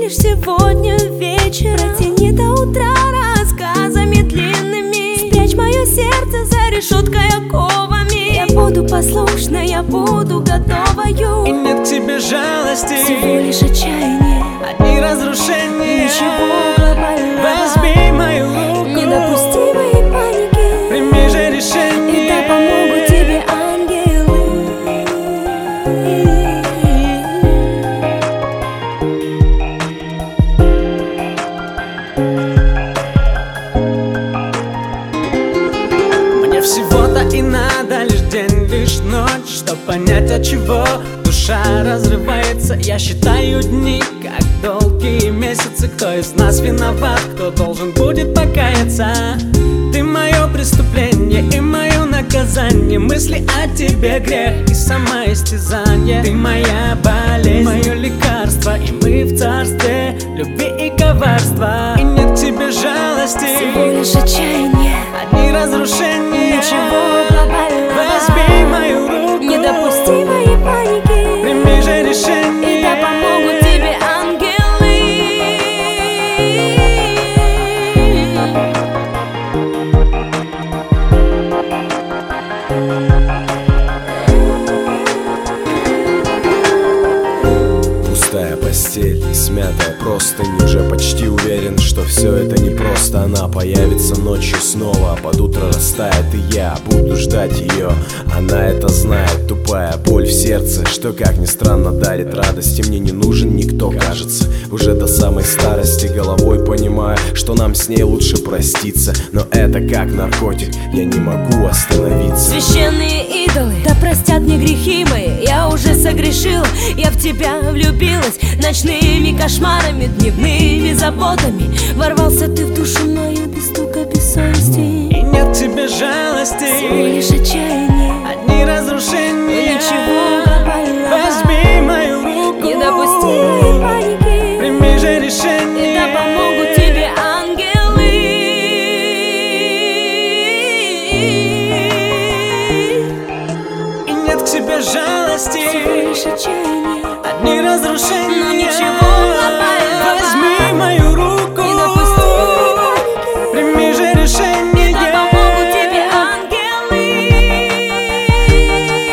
лишь сегодня вечер протяни до утра рассказами длинными. Спрячь мое сердце за решеткой оковами. Я буду послушна, я буду готовою. И нет к тебе жалости, всего лишь отчаяние, одни разрушения. Ничего глобального. Возьми мою руку, не допусти моей паники. Прими же решение, и да помогут тебе ангелы. Мне всего-то и надо лишь день, лишь ночь, чтоб понять, от чего душа разрывается. Я считаю дни, как долгие месяцы. Кто из нас виноват, кто должен будет покаяться? Ты мое преступление и мое наказание. Мысли о тебе грех и самоистязание. Ты моя болезнь, мое лекарство, и мы в царстве любви и коварства. И нет к тебе жалости, всего лишь отчаяние, одни разрушения. Ничего глобального. Возьми мою руку, не допусти моей паники. Прими же решение, и да помогут тебе ангелы. Пустая постель и смятая простынь. Уже почти уверен, что все это не просто. Она появится ночью снова, а под утро растает. И я буду ждать ее, она это знает. Тупая боль в сердце, что как ни странно дарит радость. И мне не нужен никто, кажется. Уже до самой старости головой понимаю, что нам с ней лучше проститься. Но это как наркотик, я не могу остановиться. Священные идолы, да простят мне грехи мои. Я уже согрешила, я в тебя влюбилась. Ночными кошмарами, дневными заботами ворвался ты в душу мою без стука, без совести. и нет к тебе жалости, всего лишь отчаяние,